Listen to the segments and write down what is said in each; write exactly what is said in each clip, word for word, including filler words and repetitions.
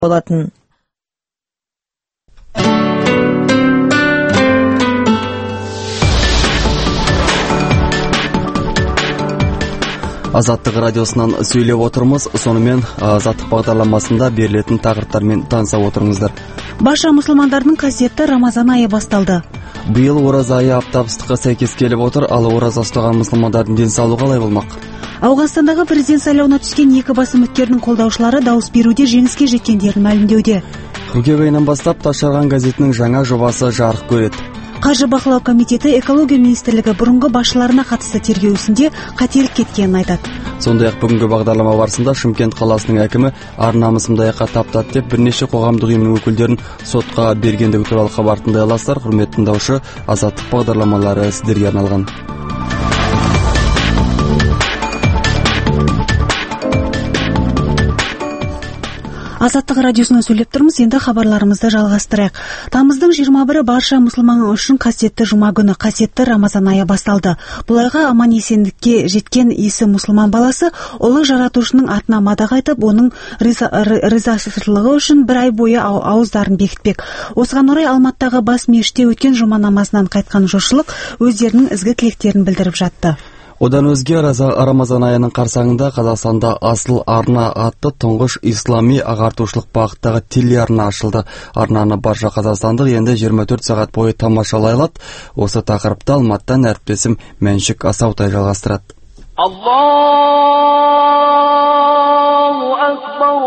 болатын. Азаттық радиосынан сөйлеп отырмыз. Сонымен Азаттық бағдарламасында берілетін тақырыптармен таныса отырыңыздар. Барша мұсылмандардың қасиетті Рамазан айы басталды. Биыл ораза айы аптап ыстыққа сәйкес келіп отыр, ал ораза ұстаған мұсылмандардың денсаулығы қалай болмақ? Ауғанстандағы президент сайлауына түскен екі басым үміткердің қолдаушылары дауыс беруде жеңіске жеткендерін мәлімдеуде. Қыркүйек айынан бастап Тасжарған газетінің жаңа жобасы жарық көреді. Қаржы бақылау комитеті экология министрлігі бұрынғы басшыларына қатысты тергеу ісінде қателік кеткенін айтады. Сондай-ақ бүгінгі бағдарлама барысында Шымкент қаласының әкімі ар-намысымды аяққа таптады деп бірнеше қоғамдық ұйымның өкілдерін сотқа бергендігі туралы хабар тыңдайластар. Құрметті тыңдаушы, Азаттық бағдарламалары сіздерге арналған. Азаттық радиосынан сөйлеп тұрмыз, енді хабарларымызды жалғастырайық. Тамыздың жиырма бірі барша мұсылман үшін қасиетті жұма күні, қасиетті Рамазан айы басталды. Бұл айға аман есендікке жеткен исі мұсылман баласы ұлы жаратушының атына мадақ айтып, оның ризашылығы үшін бір ай бойы ауыздарын бекітпек. Осыған орай Алматыдағы бас мешітте өткен жұма намазынан қайтқан жұртшылық өздерінің ізгі тілектерін білдіріп жатты. Одан өзге Рамазан айының қарсаңында Қазақстанда Асыл арна атты тұңғыш ислами ағартушылық бағыттағы телеарна ашылды. Арнаны барша қазақстандық енді жиырма төрт сағат бойы тамашалай алады. Осы тақырыпта Алматыдан әріптесім Мәншік Асаутай жалғастырады. Аллаху акбар,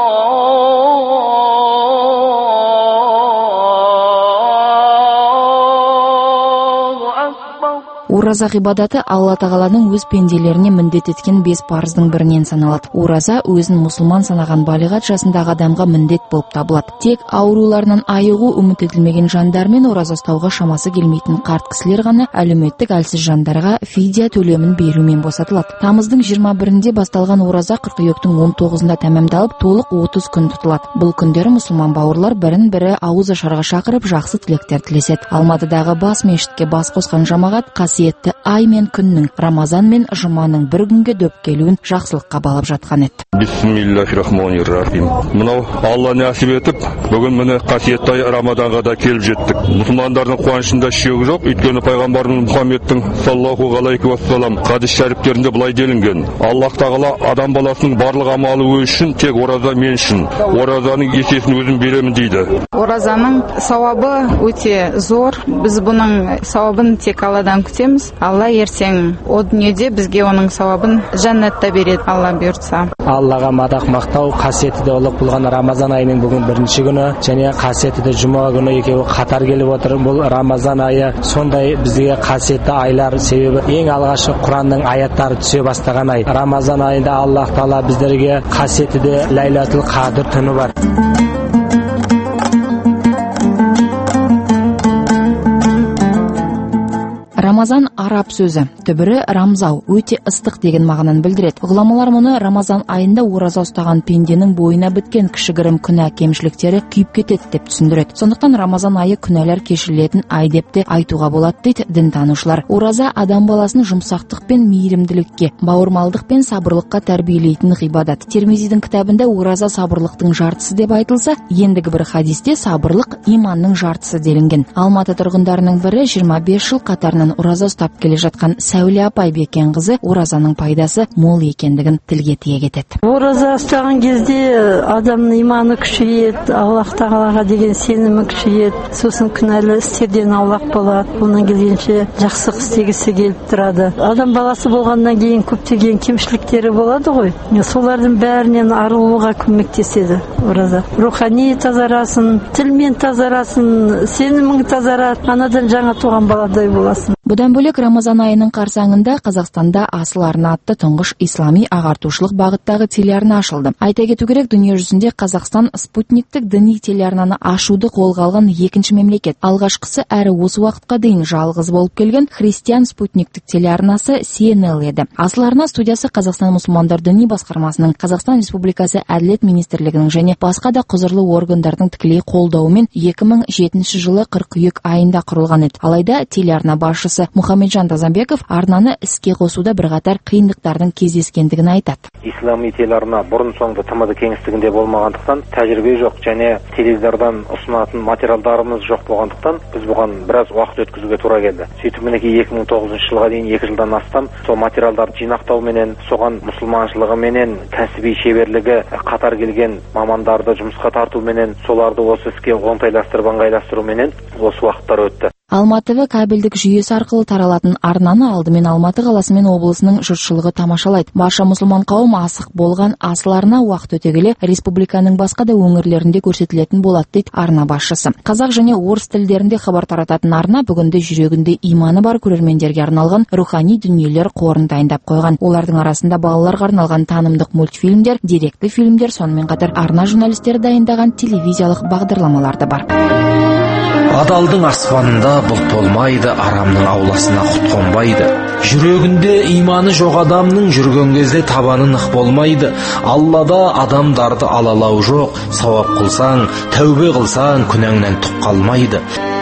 Ораза ғибадаты Алла тағаланың өз пенделеріне міндет еткен бес парыздың бірінен саналады. Ораза өзін мұсылман санаған балиғат жасындағы адамға міндет болып табылады. Тек ауруларынан айығу үміт етілмеген жандар мен ораза ұстауға шамасы келмейтін қарт кісілер ғана әлеуметтік әлсіз жандарға фидия төлемін берумен босатылады. Тамыздың жиырма бірінде басталған ораза қыркүйектің он тоғызында тәмамдалып, толық отыз күн тұтылады. Бұл күндері мұсылман бауырлар бірін бірі ауыз ашарға шақырып жақсы тілектер тілеседі. Алматыдағы бас мешітке бас қосқан жамағат қасиетті ай мен күннің, Рамазан мен жұманың бір күнге дөп келуін жақсылыққа балап жатқан еді. Бисмиллахиррахманиррахим. Мынау Алла нәсіп етіп, бүгін міне қасиетті ай Рамазанға да келіп жеттік. Мұсылмандардың қуанышында шек жоқ, өйткені пайғамбарымыз Мұхаммедтің саллаллаху алейхи уассалам хадис шәріптерінде былай делінген: Аллах тағала адам баласының барлық амалы үшін, тек ораза мен үшін. Оразаның есесін өзім беремін дейді. Оразаның сауабы өте зор. Біз бұның сауабын тек Алладан күтеміз. Алла ертең о дүниеде бізге оның сауабын жәннатта береді, Алла бұйыртса. Аллаға мадақ мақтау, қасиеті де ұлық болған Рамазан айының бүгін бірінші күні, және қасиеті де жұма күні екеуі қатар келіп отыр. Бұл Рамазан айы сондай бізге қасиетті айлар, себебі ең алғашы Құранның аяттары түсе бастаған ай. Рамазан айында Аллах Тағала біздерге қасиеті де Ләйләтул Қадр түні бар. Рамазан араб сөзі, түбірі рамзау, өте ыстық деген мағынаны білдіреді. Ғұламалар мұны Рамазан айында ораза ұстаған пенденің бойына біткен кішігірім күнә кемшіліктері күйіп кетеді деп түсіндіреді. Сондықтан Рамазан айы күнәлар кешірілетін ай деп те айтуға болады дейді дінтанушылар. Ораза адам баласын жұмсақтық пен мейірімділікке, бауырмалдық пен сабырлыққа тәрбиелейтін ғибадат. Термизидің кітабында ораза сабырлықтың жартысы деп айтылса, ендігі бір хадисте сабырлық иманның жартысы делінген. Алматы тұрғындарының бірі жиырма бес жыл қатарынан ораза ұстап келе жатқан Сәуле апай Бекенқызы оразаның пайдасы мол екендігін тілге тиек етеді. Ораза ұстаған кезде адамның иманы күшейеді, Аллах тағалаға деген сенімі күшейеді, сосын күнәлі істерден аулақ болады. Онан келгенше жақсылық істегісі келіп тұрады. Адам баласы болғаннан кейін көптеген кемшіліктері болады ғой. Солардың бәрінен арылуға көмектеседі ораза. Рухани тазарасын, тілмен тазарасын, сенімің тазарады, анадан жаңа туған баладай боласың. Бұдан бөлек Рамазан айының қарсаңында Қазақстанда Асыл арна атты тұңғыш ислами ағартушылық бағыттағы телеарна ашылды. Айта кету керек, дүние жүзінде Қазақстан спутниктік діни телеарнаны ашуды қолға алған екінші мемлекет. Алғашқысы әрі осы уақытқа дейін жалғыз болып келген христиан спутниктік телеарнасы Си Эн Эл еді. Асыл арна студиясы Қазақстан мұсылмандар діни басқармасының, Қазақстан Республикасы Әділет министрлігінің және басқа да құзырлы органдардың тікелей қолдауымен екі мың жетінші жылы қыркүйек айында құрылған еді. Алайда телеарна басшысы басшысы Мухамеджан Тазамбеков арнаны іске қосуда бірқатар қиындықтардың кездескендігін айтады. Ислами телеарна бұрын соңды тмд кеңістігінде болмағандықтан, тәжірибе жоқ және теледидардан ұсынатын материалдарымыз жоқ болғандықтан, біз бұған біраз уақыт өткізуге тура келді. Сөйтіп мінекей екі мың тоғызыншы жылға дейін екі жылдан астам сол материалдарды жинақтау менен, соған мұсылманшылығы менен, кәсіби шеберлігі қатар келген мамандарды жұмысқа тарту менен, соларды осы іске оңтайластырып, ыңғайластыру менен осы уақыттар өтті. Алматы ТВ кабельдік жүйесі арқылы таралатын арнаны алдымен Алматы қаласы мен облысының жұртшылығы тамашалайды. Барша мұсылман қауым асық болған асыл арна уақыт өте келе республиканың басқа да өңірлерінде көрсетілетін болады дейді арна басшысы. Қазақ және орыс тілдерінде хабар тарататын арна бүгінде жүрегінде иманы бар көрермендерге арналған рухани дүниелер қорын дайындап қойған. Олардың арасында балаларға арналған танымдық мультфильмдер, деректі фильмдер, сонымен қатар арна журналистері дайындаған телевизиялық бағдарламалар да бар. Адалдың аспанында бұлт болмайды, арамның ауласына құт қонбайды. Жүрегінде иманы жоқ адамның жүрген кезде табаны нық болмайды. Аллада адамдарды алалау жоқ, сауап қылсаң, тәубе қылсаң, күнәңнен түк қалмайды.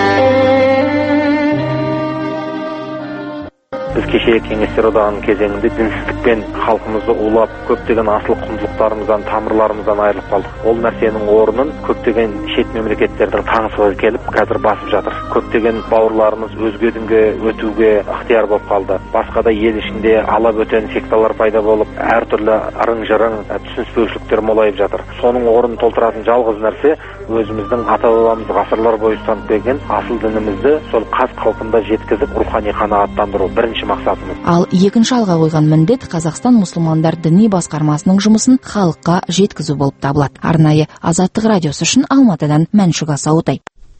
Біз кеше кеңестер одағының кезеңінде дінсіздікпен халқымызды улап, көптеген асыл құндылықтарымыздан, тамырларымыздан айырылып қалдық. Ол нәрсенің орнын көптеген шет мемлекеттердің таңсығы келіп, қазір басып жатыр. Көптеген бауырларымыз өзге дінге өтуге ықтияр болып қалды. Басқа да ел ішінде ала бөтен секталар пайда болып, әртүрлі арың-жырың, түсініспеушіліктер молайып жатыр. Соның орнын толтыратын жалғыз нәрсе өзіміздің ата-бабамыз ғасырлар бойы ұстанып келген асыл дінімізді сол қаз қалпында жеткізіп, рухани қанағаттандыру бірінші мақсатымыз. Ал екінші алға қойған міндет Қазақстан мұсылмандар діни басқармасының жұмысын халыққа жеткізу болып табылады. Арнайы Азаттық радиосы үшін Алматыдан Мәншүк Асаутай.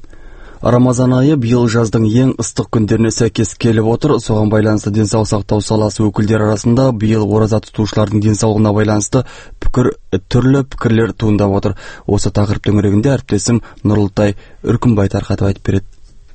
Рамазан айы биыл жаздың ең ыстық күндеріне сәйкес келіп отыр. Соған байланысты денсаулық сақтау саласы өкілдері арасында биыл ораза тұтушылардың денсаулығына байланысты пікір түрлі пікірлер туындап отыр. Осы тақырып төңірегінде әріптесім Нұрлытай Үркімбай тарқатып айтып береді.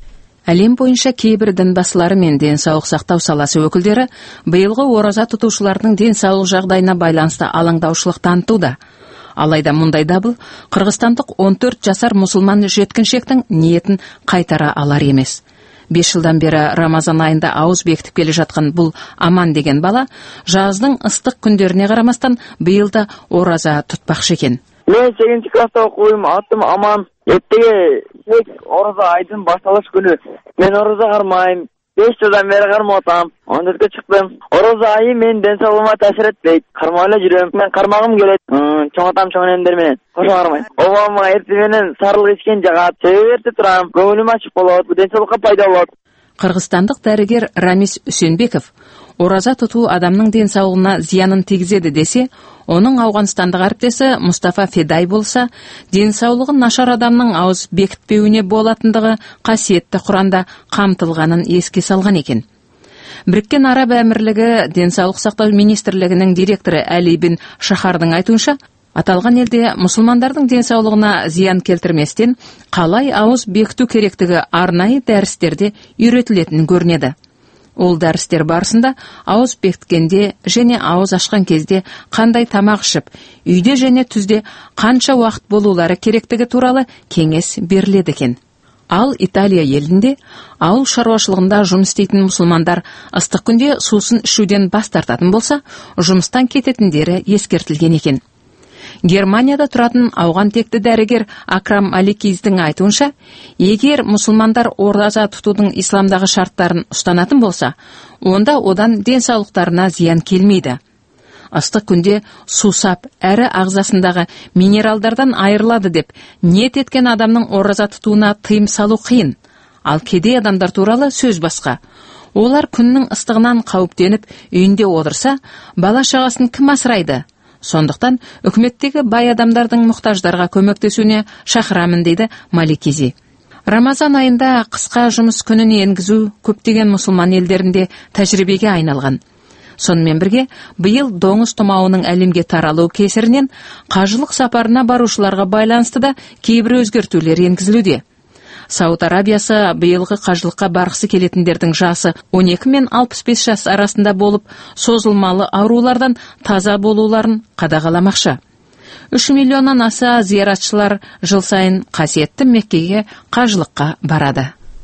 Әлем бойынша кейбір дінбасылары мен денсаулық сақтау саласы өкілдері биылғы ораза тұтушылардың денсаулық жағдайына байланысты алаңдаушылық танытуда. Алайда мұндай дабыл қырғызстандық он төрт жасар мұсылман жеткіншектің ниетін қайтара алар емес. Бес жылдан бері Рамазан айында ауыз бекітіп келе жатқан бұл Аман деген бала жаздың ыстық күндеріне қарамастан биыл да ораза тұтпақшы екен. Мен сегізінші класста оқимын, атым Аман. Ертеге тек ораза айдың басталыш күні. Мен ораза қармаймын. Беш жылдан бері қармаутам. он төртке шықтым. Ораза айы мен денсаулығыма тәсір етпейді. Қармайлы жүрем. Мен қармағым келеді. Чоң атам чоң енемдермен. Қоша қармаймын. Обама ертеменен сарылық ішкен жағат. Себеп ерте тұрам. Көңілім ашық болады. Денсаулыққа пайда болады. Қырғызстандық дәрігер Рамис Үсенбеков ораза тұту адамның денсаулығына зиянын тигізеді десе, оның Ауғанстандық әріптесі Мұстафа Федай болса, денсаулығы нашар адамның ауыз бекітпеуіне болатындығы қасиетті Құранда қамтылғанын еске салған екен. Біріккен Араб Әмірлігі денсаулық сақтау министрлігінің директоры Әли бин Шахардың айтуынша, аталған елде мұсылмандардың денсаулығына зиян келтірместен қалай ауыз бекіту керектігі арнайы дәрістерде үйретілетін көрінеді. Ол дәрістер барысында ауыз бекіткенде және ауыз ашқан кезде қандай тамақ ішіп, үйде және түзде қанша уақыт болулары керектігі туралы кеңес беріледі екен. Ал Италия елінде ауыл шаруашылығында жұмыс істейтін мұсылмандар ыстық күнде сусын ішуден бас тартатын болса, жұмыстан кететіндері ескертілген екен. Германияда тұратын ауған текті дәрігер Акрам Аликиздің айтуынша, егер мұсылмандар ораза тұтудың исламдағы шарттарын ұстанатын болса, онда одан денсаулықтарына зиян келмейді. Ыстық күнде сусап, әрі ағзасындағы минералдардан айырылады деп ниет еткен адамның ораза тұтуына тыйым салу қиын. Ал кедей адамдар туралы сөз басқа. Олар күннің ыстығынан қауіптеніп үйінде отырса, бала шағасын кім асырайды? Сондықтан үкіметтегі бай адамдардың мұқтаждарға көмектесуіне шақырамын дейді Маликизи. Рамазан айында қысқа жұмыс күнін енгізу көптеген мұсылман елдерінде тәжірибеге айналған. Сонымен бірге, биыл доңыз тұмауының әлемге таралу кесірінен қажылық сапарына барушыларға байланысты да кейбір өзгертулер енгізілуде. Сауд Арабиясы биылғы қажылыққа барғысы келетіндердің жасы он екі мен алпыс бес жас арасында болып, созылмалы аурулардан таза болуларын қадағаламақшы. үш миллионнан аса зияратшылар жыл сайын қасиетті Меккеге қажылыққа барады.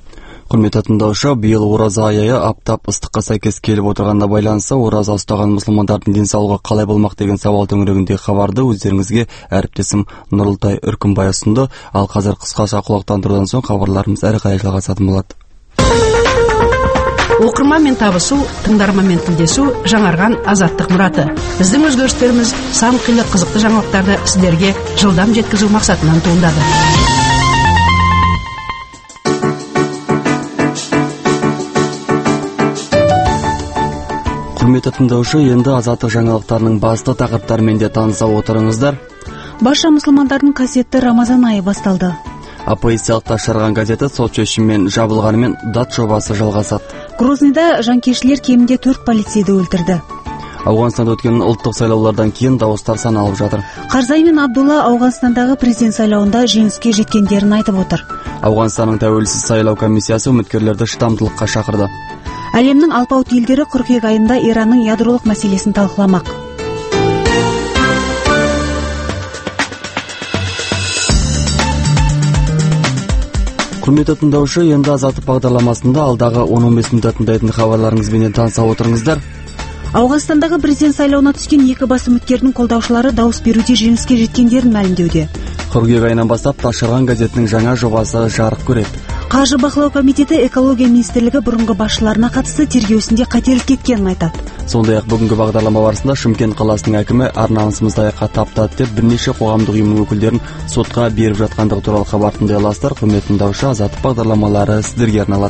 Құрметті тыңдаушы, биыл ораза айы аптап ыстыққа сәйкес келіп отырғанына байланысты ораза ұстаған мұсылмандардың денсаулығы қалай болмақ деген сауал төңірегіндегі хабарды өздеріңізге әріптесім Нұрылтай Үркімбай ұсынды. Ал қазір қысқаша құлақтандырудан соң хабарларымыз әрі қарай жалғасатын болады. Оқырманмен табысу, тыңдарманмен тілдесу жаңарған азаттық мұраты. Біздің өзгерістеріміз сан қилы қызықты жаңалықтарды сіздерге жылдам жеткізу мақсатынан туындады. Құрметті тыңдаушы, енді азаттық жаңалықтарының басты тақырыптарымен де таныса отырыңыздар. Барша мұсылмандардың қасиетті Рамазан айы басталды. Оппозициялық тасжарған газеті сот шешімімен жабылғанымен дат жобасы жалғасады. Грознийда жанкештілер кемінде төрт полицейді өлтірді. Ауғанстанда өткен ұлттық сайлаулардан кейін дауыстар саналып жатыр. Карзай мен Абдулла Ауғанстандағы президент сайлауында жеңіске жеткендерін айтып отыр. Ауғанстанның тәуелсіз сайлау комиссиясы үміткерлерді шыдамдылыққа шақырды. Әлемнің алпауыт елдері қыркүйек айында Иранның ядролық мәселесін талқыламақ. Құрметті тыңдаушы, енді азаттық бағдарламасында алдағы он он бес минутта тыңдайтын хабарларыңызбен таныса отырыңыздар. Ауғанстандағы президент сайлауына түскен екі бас үміткердің қолдаушылары дауыс беруде жеңіске жеткендерін мәлімдеуде. Қыркүйек айынан бастап тасжарған газетінің жаңа жобасы жарық көреді. Қаржы бақылау комитеті экология министрлігі бұрынғы басшыларына қатысты тергеусінде қателік кеткенін айтады. Сондай-ақ бүгінгі бағдарлама барысында Шымкент қаласының әкімі ар-намысымызды аяққа таптады деп бірнеше қоғамдық ұйымның өкілдерін сотқа беріп жатқандығы туралы хабар тыңдай аласыздар. Құрметті тыңдаушы, азаттық бағдарламалары сіздерге арналады.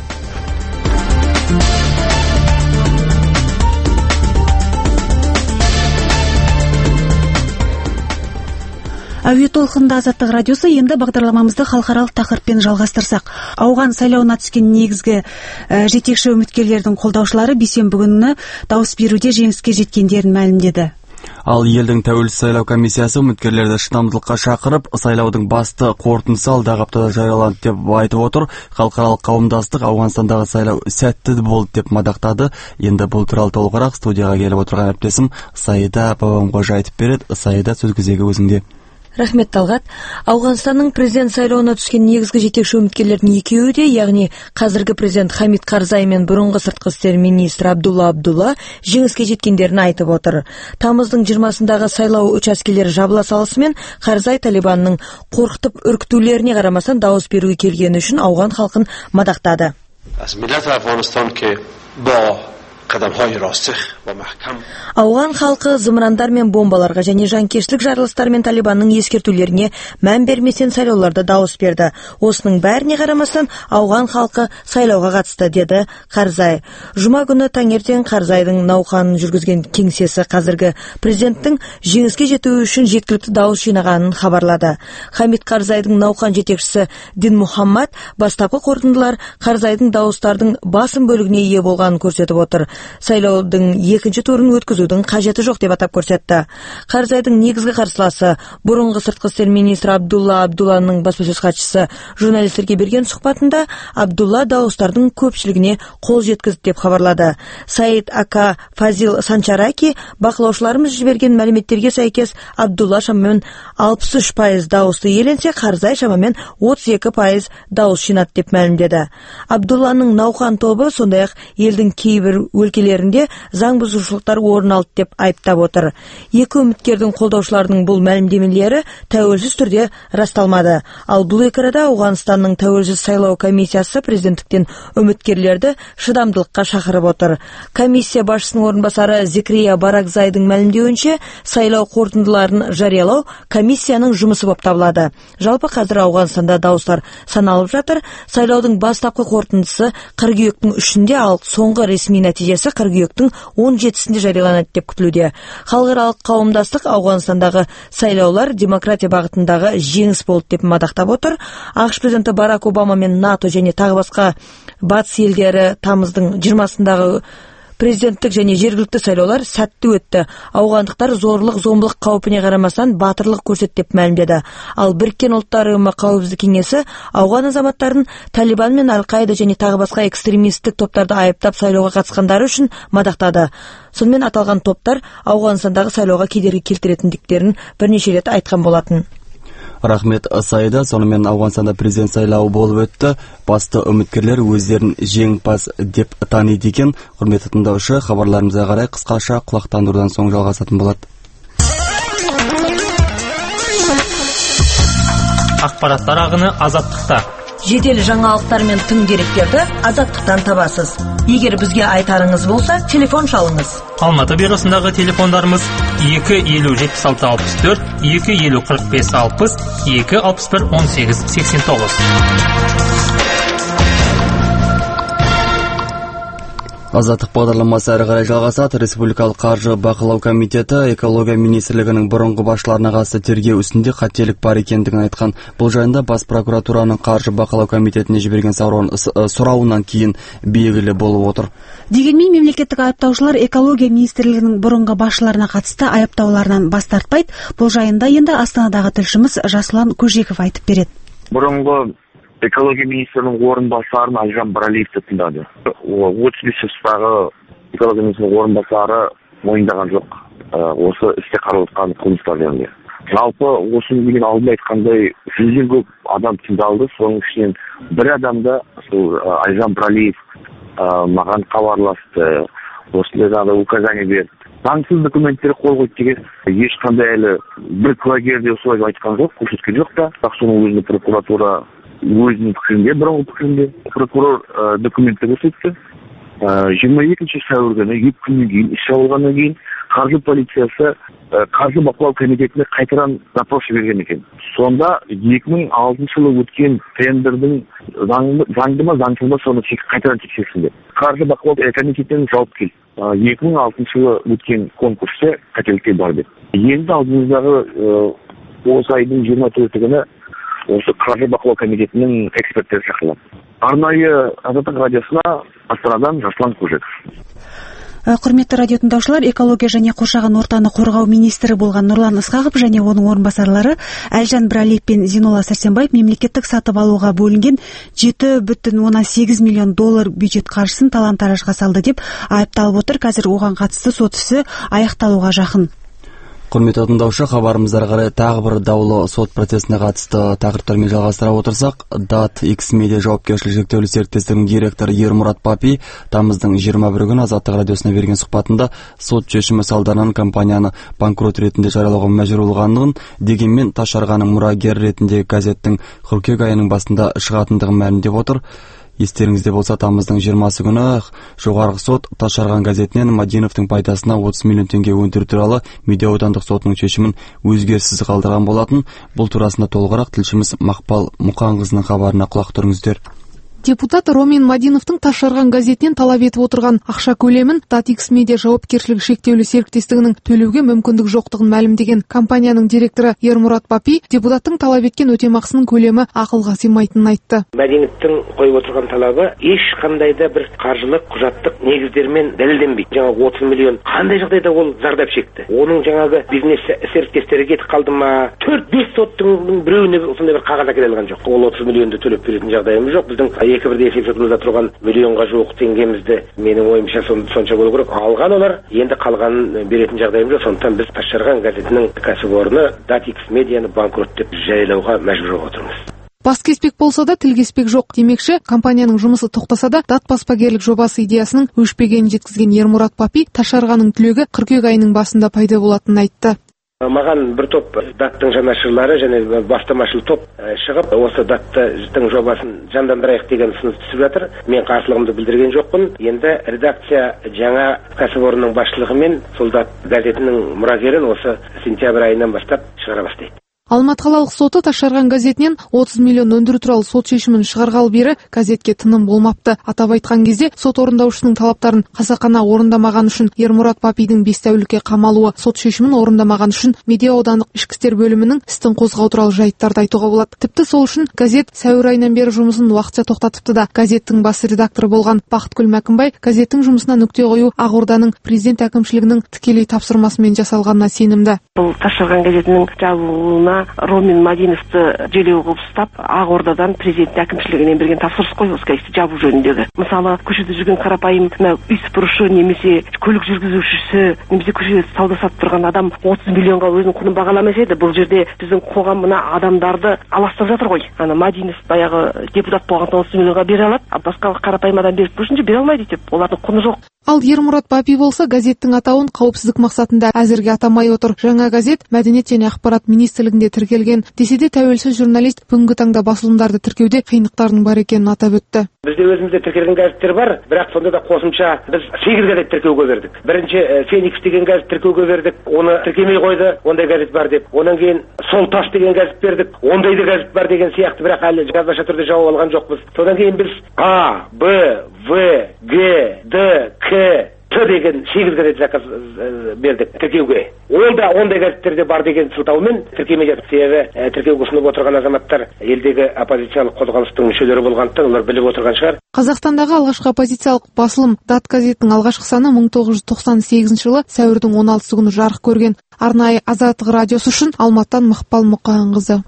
Әуе толқынында азаттық радиосы. Енді бағдарламамызды халықаралық тақырыппен жалғастырсақ. Ауған сайлауына түскен негізгі ә, жетекші үміткерлердің қолдаушылары бейсенбі күні дауыс беруде жеңіске жеткендерін мәлімдеді. Ал елдің тәуелсіз сайлау комиссиясы үміткерлерді шыдамдылыққа шақырып, сайлаудың басты қорытындысы алдағы аптада жарияланды деп айтып отыр. Халықаралық қауымдастық Ауғанстандағы сайлау сәтті болды деп мадақтады. Енді бұл туралы толығырақ студияға келіп отырған әріптесім Саида Бабамқожа айтып береді. Саида, сөз кезегі өзіңде. Рахмет, Талғат. Ауғанстанның президент сайлауына түскен негізгі жетекші үміткерлердің екеуі де, яғни қазіргі президент Хамид Карзай мен бұрынғы сыртқы істер министрі Абдулла Абдулла жеңіске жеткендерін айтып отыр. Тамыздың жиырмасындағы сайлау учаскелері жабыла салысымен Карзай Талибанның қорқытып үркітулеріне қарамастан дауыс беруге келгені үшін ауған халқын мадақтады. Ауған халқы зымырандар мен бомбаларға және жанкештілік жарылыстар мен Талибанның ескертулеріне мән берместен сайлауларда дауыс берді. Осының бәріне қарамастан ауған халқы сайлауға қатысты, деді Карзай. Жұма күні таңертең Карзайдың науқанын жүргізген кеңсесі қазіргі президенттің жеңіске жетуі үшін жеткілікті дауыс жинағанын хабарлады. Хамид Карзайдың науқан жетекшісі Дин Мухаммад бастапқы қорытындылар Карзайдың дауыстардың басым бөлігіне ие болғанын көрсетіп отыр. Сайлаудың екінші турын өткізудің қажеті жоқ деп атап көрсетті. Карзайдың негізгі қарсыласы бұрынғы сыртқы істер министрі Абдулла Абдулланың баспасөз хатшысы журналистерге берген сұхбатында Абдулла дауыстардың көпшілігіне қол жеткізді деп хабарлады. Саид Ака Фазил Санчараки бақылаушыларымыз жіберген мәліметтерге сәйкес Абдулла шамамен алпыс үш пайыз дауысты иеленсе, Карзай шамамен отыз екі пайыз дауыс жинады деп мәлімдеді. Абдулланың науқан тобы сондай-ақ елдің кейбір өлкелерінде заң бұзушылықтар орын алды деп айыптап отыр. Екі үміткердің қолдаушыларының бұл мәлімдемелері тәуелсіз түрде расталмады. Ал бұл екі арада Ауғанстанның тәуелсіз сайлау комиссиясы президенттіктен үміткерлерді шыдамдылыққа шақырып отыр. Комиссия басшысының орынбасары Зикрия Баракзайдың мәлімдеуінше, сайлау қорытындыларын жариялау комиссияның жұмысы болып табылады. Жалпы қазір Ауғанстанда дауыстар саналып жатыр. Сайлаудың бастапқы қорытындысы қыркүйектің үшінде, ал соңғы ресми нәтижесі қыркүйектің он жетісінде жарияланады деп күтілуде. Халықаралық қауымдастық Ауғанстандағы сайлаулар демократия бағытындағы жеңіс болды деп мадақтап отыр. ақш президенті Барак Обама мен НАТО және тағы басқа батыс елдері тамыздың жиырмасындағы президенттік және жергілікті сайлаулар сәтті өтті. Ауғандықтар зорлық зомбылық қаупіне қарамастан батырлық көрсетті деп мәлімдеді. Ал Біріккен ұлттар ұйымы қауіпсіздік кеңесі ауған азаматтарын Талибан мен Аль-Қаида және тағы басқа экстремистік топтарды айыптап сайлауға қатысқандары үшін мадақтады. Сонымен аталған топтар Ауғанстандағы сайлауға кедергі келтіретіндіктерін бірнеше рет айтқан болатын. Рахмет Сайда. Сонымен Ауғанстанда президент сайлауы болып өтті. Басты үміткерлер өздерін жеңімпаз деп таниды екен. Құрметті тыңдаушы, хабарларымызға қарай қысқаша құлақтандырудан соң жалғасатын болады. Ақпараттар ағыны Азаттықта. Жедел жаңалықтар мен тың деректерді Азаттықтан табасыз. Егер бізге айтарыңыз болса, телефон шалыңыз. Алматы бюросындағы телефондарымыз екі елу жетпіс алты алпыс төрт, екі елу қырық бес алпыс, екі алпыс бір он сегіз сексен тоғыз. Азаттық бағдарламасы әрі қарай жалғасады. Республикалық қаржы бақылау комитеті экология министрлігінің бұрынғы басшыларына қатысты тергеу үстінде қателік бар екендігін айтқан. Бұл жайында бас прокуратураның қаржы бақылау комитетіне жіберген сұрауынан кейін белгілі болып отыр. Дегенмен мемлекеттік айыптаушылар экология министрлігінің бұрынғы басшыларына қатысты айыптауларынан бас тартпайды. Бұл жайында енді Астанадағы тілшіміз Жасұлан Көжеков айтып береді. Бұрынғы экология министрінің орынбасарын Айжан Бралиевті тыңдады. отыз бес жастағы экология министрінің орынбасары мойындаған жоқ осы істе қаралып қылмыстар жөнінде. Жалпы осыны деген алдында айтқандай жүзден көп адам тыңдалды. Соның ішінен бір адамда сол Айжан Бралиев маған хабарласты. Осындай жағдай указание берді. Заңсыз документтер қол қойды деген ешқандай әлі бір куәгер де осылай айтқан жоқ, көрсеткен жоқ та. Бірақ соның өзіне прокуратура өзінің пікірінде, бұрынғы пікірінде прокурор документті көрсетті. жиырма екінші сәуір күні екі күннен кейін, іс жабылғаннан кейін қаржы полициясы қаржы бақылау комитетіне қайтадан запрос жіберген екен. Сонда екі мың алтыншы жылы өткен тендердің заңды ма заңсыз ба соны қайтадан тексерсін деп. Қаржы бақылау комитетінен жауап келді. екі мың алтыншы жылы өткен конкурсте қателіктер бар деп. Енді алдымыздағы осы айдың жиырма төрті күні осы қаржы бақылау комитетінің эксперттері шақырылады. Арнайы Азаттық радиосына Астанадан Жасұлан Көжеков. Құрметті радио тыңдаушылар, экология және қоршаған ортаны қорғау министрі болған Нұрлан Ысқақов және оның орынбасарлары Әлжан Бралиев пен Зинола Сәрсенбаев мемлекеттік сатып алуға бөлінген жеті бүтін оннан сегіз миллион доллар бюджет қаржысын талан-таражға салды деп айыпталып отыр. Қазір оған қатысты сот ісі аяқталуға жақын. Құрметті тыңдаушы, хабарымыздар қарай тағы бір даулы сот процесіне қатысты тақырыптармен жалғастыра отырсақ, дат икс медиа жауапкершілігі шектеулі серіктестігінің директоры Ермұрат Папи тамыздың жиырма бірі күні Азаттық радиосына берген сұхбатында сот шешімі салдарынан компанияны банкрот ретінде жариялауға мәжбүр болғандығын, дегенмен Тасжарғаның мұрагері ретінде газеттің қыркүйек айының басында шығатындығын мәлімдеп отыр. Естеріңізде болса, тамыздың жиырмасы күні жоғарғы сот Тасжарған газетінен Мадиновтың пайдасына отыз миллион теңге өндіру туралы Медеу аудандық сотының шешімін өзгеріссіз қалдырған болатын. Бұл турасында толығырақ тілшіміз Мақпал Мұқанқызының хабарына құлақ түріңіздер. Депутат Ромин Мадиновтың Тасжарған газетінен талап етіп отырған ақша көлемін дат икс медиа жауапкершілігі шектеулі серіктестігінің төлеуге мүмкіндік жоқтығын мәлімдеген компанияның директоры Ермұрат Папи депутаттың талап еткен өтемақысының көлемі ақылға сыймайтынын айтты. Мадиновтың қойып отырған талабы ешқандай да бір қаржылық құжаттық негіздермен дәлелденбейді. Жаңағы отыз миллион қандай жағдайда ол зардап шекті? Оның жаңағы бизнес серіктестері кетіп қалды ма? төрт бес соттың біреуіне сондай бір қағаз әкеле алған жоқ. Ол отыз миллионды төлеп беретін жағдайымыз жоқ. Біздің екі бірде есеп шотымызда тұрған миллионға жуық теңгемізді менің ойымша сонша болу керек. Алған олар, енді қалғанын беретін жағдайымыз жоқ. Сондықтан біз Тасжарған газетінің кәсіпорны дат икс медианы банкрот деп жариялауға мәжбүр болып отырмыз. Бас кеспек болса да тіл кеспек жоқ демекші, компанияның жұмысы тоқтаса да дат баспагерлік жобасы идеясының өшпегенін жеткізген Ермұрат Папи Тасжарғаның түлегі қыркүйек айының басында пайда болатынын айтты. Маған бір топ даттың жанашырлары және бастамашыл топ шығып, осы даттың жобасын жандандырайық деген ұсыныс түсіп жатыр. Мен қарсылығымды білдірген жоқпын. Енді редакция жаңа кәсіпорынның басшылығымен сол дат газетінің мұрагерін осы сентябрь айынан бастап шығара бастайды. Алматы қалалық соты Тасжарған газетінен отыз миллион өндіру туралы сот шешімін шығарғалы бері газетке тыным болмапты. Атап айтқан кезде сот орындаушысының талаптарын қасақана орындамаған үшін Ермұрат Папидің бес тәулікке қамалуы, сот шешімін орындамаған үшін Медеу аудандық ішкі істер бөлімінің істін қозғау туралы жайттарды айтуға болады. Тіпті сол үшін газет сәуір айынан бері жұмысын уақытша тоқтатыпты да. Газеттің бас редакторы болған Бақытгүл Мәкінбай газеттің жұмысына нүкте қою Ақорданың президент әкімшілігінің тікелей тапсырмасымен жасалғанына сенімді. Бұл Тасжарған газетінің жабылуына мына Ромин Мадиновты желеу қылып ұстап, Ақордадан президент әкімшілігінен берген тапсырыс қой осы газетті жабу жөніндегі. Мысалы, көшеде жүрген қарапайым үй сыпырушы немесе көлік жүргізушісі немесе көшеде сауда сатып тұрған адам отыз миллионға өзінің құнын бағаламаса еді, бұл жерде біздің қоғам мына адамдарды аластап жатыр ғой. Ана Мадинов баяғы депутат болғанда отыз миллионға бере алады, а басқа қарапайым адам беріп көрсінші бере алмайды деп, олардың құны жоқ. Ал Ермұрат Бапи болса газеттің атауын қауіпсіздік мақсатында әзірге атамай отыр. Жаңа газет Мәдениет және ақпарат министрлігінде тіркелген. Десе де тәуелсіз журналист бүгінгі таңда басылымдарды тіркеуде қиындықтардың бар екенін атап өтті. Бізде өзімізде тіркелген газеттер бар, бірақ сонда да қосымша біз сегіз газет тіркеуге бердік. Бірінші Феникс деген газет тіркеуге бердік, оны тіркемей қойды, ондай газет бар деп. Онан кейін Сол таш деген газет бердік, ондай да газет бар деген сияқты, бірақ әлі жазбаша түрде жауап алған жоқпыз. Содан кейін біз А, Б, В, Г, Д, К, Т деген сегіз газет заказ бердік тіркеуге. Ол да ондай газеттерде бар деген сылтаумен тіркемей жатыр. Себебі тіркеуге ұсынып отырған азаматтар елдегі оппозициялық қозғалыстың мүшелері болғандықтан олар біліп отырған шығар. Қазақстандағы алғашқы оппозициялық басылым Дат газетінің алғашқы саны мың тоғыз жүз тоқсан сегізінші жылы сәуірдің он алтысы күні жарық көрген. Арнайы Азаттық радиосы үшін Алматыдан Мақпал Мұқанқызы.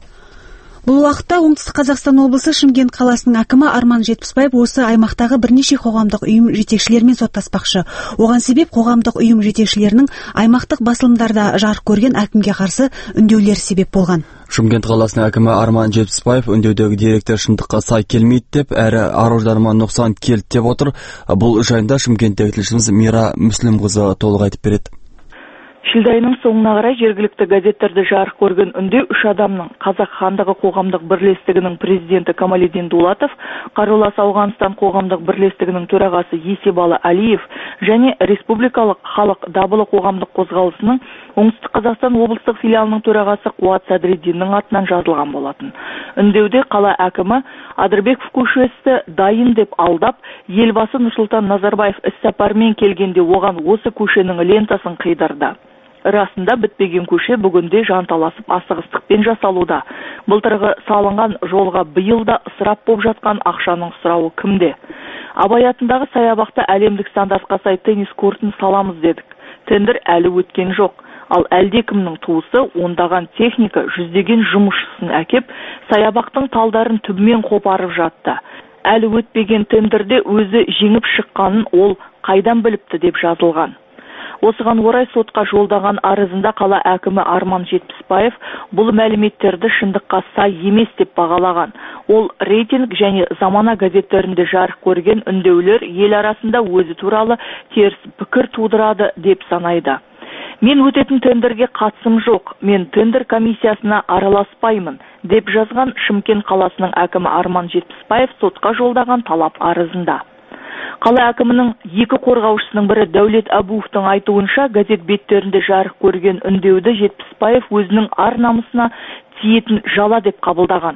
Бұл уақытта оңтүстік Қазақстан облысы Шымкент қаласының әкімі Арман Жетпісбаев осы аймақтағы бірнеше қоғамдық ұйым жетекшілерімен соттаспақшы. Оған себеп қоғамдық ұйым жетекшілерінің аймақтық басылымдарда жарық көрген әкімге қарсы үндеулер себеп болған. Шымкент қаласының әкімі Арман Жетпісбаев үндеудегі деректер шындыққа сай келмейді деп, әрі аруждарыма нұқсан келді деп отыр. Бұл жайында Шымкенттегі тілшіміз Мира Мүслімқызы толық айтып береді. Шілде айының соңына қарай жергілікті газеттерде жарық көрген үндеу үш адамның Қазақ хандығы қоғамдық бірлестігінің президенті Камалидин Дулатов, Қарулас Ауғанстан қоғамдық бірлестігінің төрағасы Есебалы Алиев және Республикалық халық дабылы қоғамдық қозғалысының Оңтүстік Қазақстан облыстық филиалының төрағасы Қуат Садриддиннің атынан жазылған болатын. Үндеуде қала әкімі Адырбеков көшесі дайын деп алдап, елбасы Нұрсұлтан Назарбаев іссапармен келгенде оған осы көшенің лентасын қидырды. Расында бітпеген көше бүгінде жанталасып асығыстықпен жасалуда. Былтырғы салынған жолға биыл да ысырап болып жатқан ақшаның сұрауы кімде? Абай атындағы саябақта әлемдік стандартқа сай теннис кортын саламыз дедік. Тендер әлі өткен жоқ. Ал әлде кімнің туысы ондаған техника жүздеген жұмысшысын әкеп, саябақтың талдарын түбімен қопарып жатты. Әлі өтпеген тендерде өзі жеңіп шыққанын ол қайдан біліпті деп жазылған. Осыған орай сотқа жолдаған арызында қала әкімі Арман Жетпісбаев бұл мәліметтерді шындыққа сай емес деп бағалаған. Ол рейтинг және замана газеттерінде жарық көрген үндеулер ел арасында өзі туралы теріс пікір тудырады деп санайды. Мен өтетін тендерге қатысым жоқ, мен тендер комиссиясына араласпаймын, деп жазған Шымкент қаласының әкімі Арман Жетпісбаев сотқа жолдаған талап арызында. Қала әкімінің екі қорғаушысының бірі Дәулет Абуовтың айтуынша, газет беттерінде жарық көрген үндеуді Жетпісбаев өзінің ар намысына тиетін жала деп қабылдаған.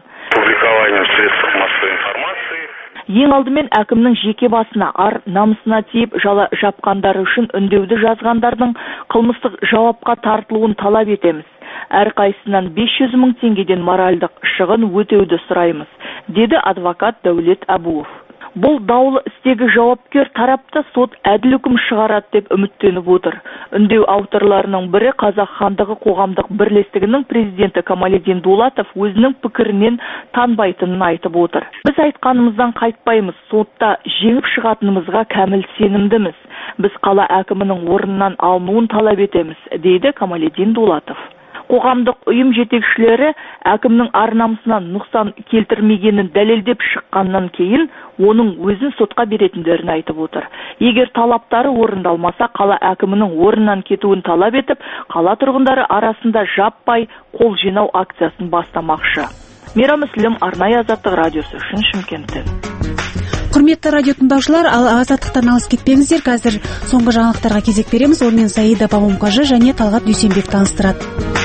Ең алдымен әкімнің жеке басына, ар намысына тиіп жала жапқандары үшін үндеуді жазғандардың қылмыстық жауапқа тартылуын талап етеміз. Әрқайсынан бес жүз мың теңгеден моральдық шығын өтеуді сұраймыз, деді адвокат Дәулет Абуов. Бұл даулы істегі жауапкер тарапта сот әділ үкім шығарады деп үміттеніп отыр. Үндеу авторларының бірі Қазақ хандығы қоғамдық бірлестігінің президенті Камалидин Дулатов өзінің пікірінен танбайтынын айтып отыр. Біз айтқанымыздан қайтпаймыз, сотта жеңіп шығатынымызға кәміл сенімдіміз. Біз қала әкімінің орнынан алынуын талап етеміз, дейді Камалидин Дулатов. Қоғамдық ұйым жетекшілері әкімнің ар намысына нұқсан келтірмегенін дәлелдеп шыққаннан кейін оның өзін сотқа беретіндерін айтып отыр. Егер талаптары орындалмаса, қала әкімінің орнынан кетуін талап етіп, қала тұрғындары арасында жаппай қол жинау акциясын бастамақшы. Мира Мүслім, арнайы Азаттық радиосы үшін Шымкенттен. Құрметті радио тыңдаушылар, ал Азаттықтан алыс кетпеңіздер. Қазір соңғы жаңалықтарға кезек береміз. Онымен Саида Памумкажы және Талғат Дүйсенбек таныстырады.